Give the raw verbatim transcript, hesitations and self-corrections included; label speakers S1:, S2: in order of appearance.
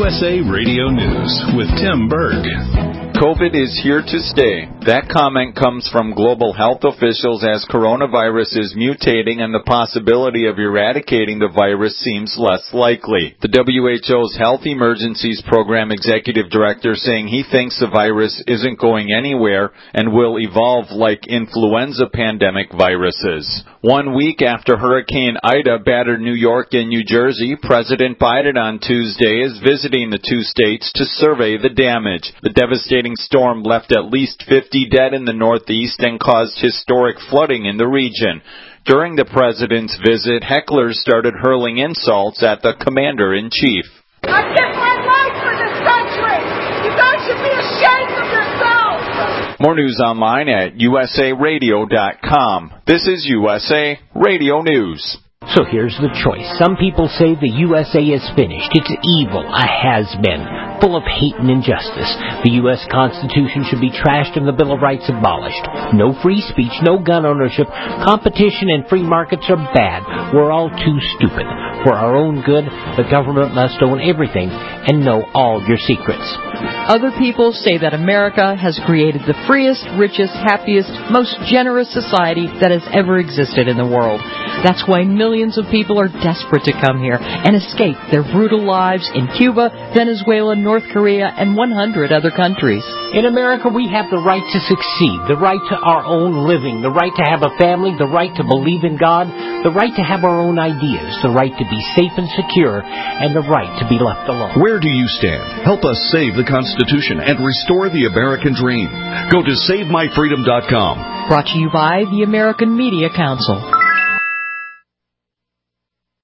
S1: U S A Radio News with Tim Berg.
S2: COVID is here to stay. That comment comes from global health officials as coronavirus is mutating and the possibility of eradicating the virus seems less likely. The W H O's Health Emergencies Program Executive Director saying he thinks the virus isn't going anywhere and will evolve like influenza pandemic viruses. One week after Hurricane Ida battered New York and New Jersey, President Biden on Tuesday is visiting the two states to survey the damage. The devastating storm left at least fifty dead in the Northeast and caused historic flooding in the region. During the president's visit, hecklers started hurling insults at the commander-in-chief.
S3: I give my life for this country! You guys should be ashamed of yourselves!
S2: More news online at U S A radio dot com. This is U S A Radio News.
S4: So here's the choice. Some people say the U S A is finished. It's evil, a has-been, full of hate and injustice. The U S Constitution should be trashed and the Bill of Rights abolished. No free speech, no gun ownership. Competition and free markets are bad. We're all too stupid. For our own good, the government must own everything and know all your secrets.
S5: Other people say that America has created the freest, richest, happiest, most generous society that has ever existed in the world. That's why millions of people are desperate to come here and escape their brutal lives in Cuba, Venezuela, North Korea, and one hundred other countries.
S4: In America, we have the right to succeed, the right to our own living, the right to have a family, the right to believe in God, the right to have our own ideas, the right to be safe and secure, and the right to be left alone.
S1: Where do you stand? Help us save the Constitution and restore the American dream. Go to save my freedom dot com.
S5: Brought to you by the American Media Council.